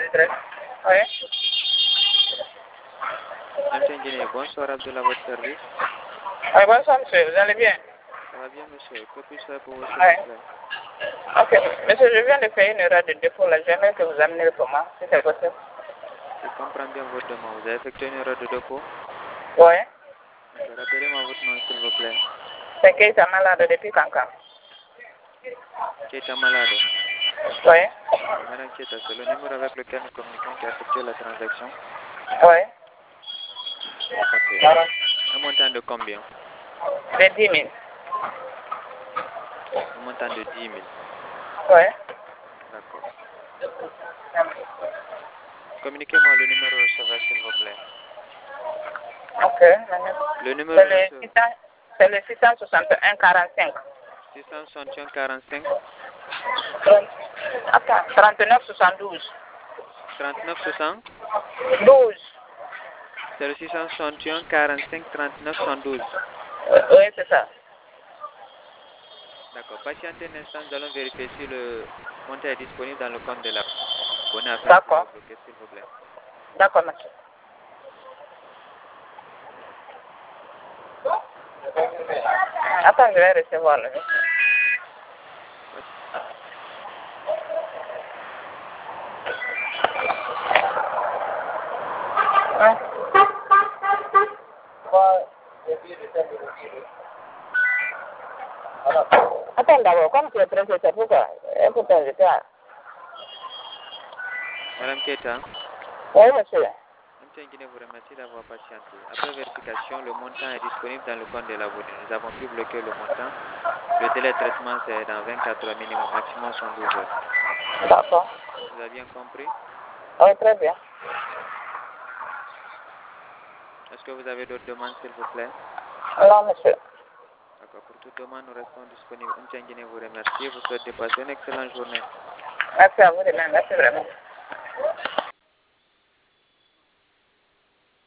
13. Oui. Monsieur Guinée, bonsoir Abdullah, votre service. Oui, bonsoir monsieur, vous allez bien? Ça va bien monsieur, que puis-je faire pour vous s'il Oui. vous plaît? Ok, monsieur, je viens de faire une erreur de dépôt là, j'aimerais que vous amenez le paiement, si c'est possible. Je comprends bien votre demande. Vous avez effectué une erreur de dépôt? Oui. Ok, rappelez-moi votre nom s'il vous plaît. C'est Keita Malade depuis Kankan. Keita Malado. Oui. Madame Keita, c'est le numéro avec lequel nous communiquons qui a effectué la transaction? Oui. Ok. Un montant de combien? De 10 000. Un montant de 10 000. Oui. D'accord. Communiquez-moi le numéro de receveur s'il vous plaît. Ok. Le numéro de receveur. C'est le 661 45. 661 45 Attends, 39 72. 39 60. 12. C'est le 661 45 39 112. Oui, c'est ça. D'accord. Patientez un instant, nous allons vérifier si le montant est disponible dans le compte de la abonné afin de pouvoir D'accord. bloquer, s'il vous plaît. D'accord, monsieur. Attends, je vais recevoir le monsieur. Hein? Attends d'abord, comme tu es pressé, c'est pourquoi? Et pourtant, je t'ai... Madame Keita, Oui, monsieur. Monsieur Nguine vous remercie d'avoir patienté. Après vérification, le montant est disponible dans le compte de l'abonné. Nous avons pu bloquer le montant. Le délai de traitement, c'est dans 24 heures minimum, maximum 112 heures. D'accord. Vous avez bien compris? Oui, très bien. Est-ce que vous avez d'autres demandes, s'il vous plaît? Non, monsieur. D'accord. Pour toute demande, nous restons disponibles. Monsieur Nguine vous remercie. Vous souhaite de passer une excellente journée. Merci à vous de même. Merci vraiment.